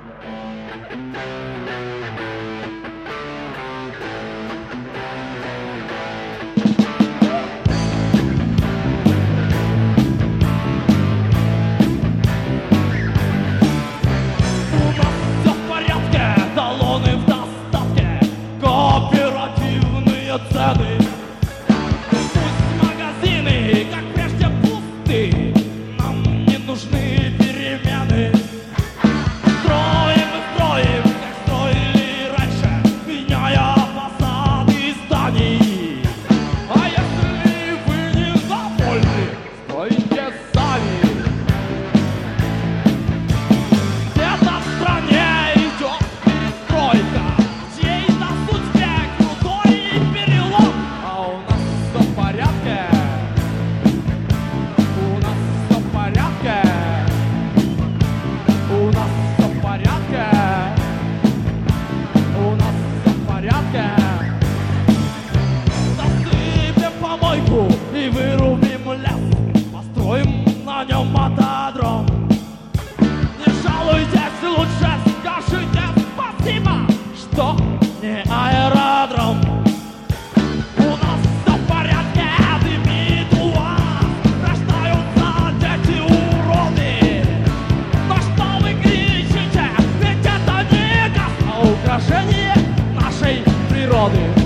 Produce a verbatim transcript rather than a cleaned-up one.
Цены. Пусть магазины, как прежде, пусты, нам не нужны перемены. Строим и строим, как строили раньше, меняя фасады зданий. А если вы не довольны, стройте сами. Где-то в стране идет перестройка, в чьей-то судьбе крутой перелом. А у нас все в порядке, у нас все в порядке, у нас все в порядке, у нас все в порядке. Засыпем помойку и вырубим лес, построим на нем мотодром. Не жалуйтесь, лучше скажите спасибо, что не аэродром. У нас все в порядке, дымит у вас, рождаются дети уроды. Но что вы кричите, ведь это не газ, а украшение нашей природы.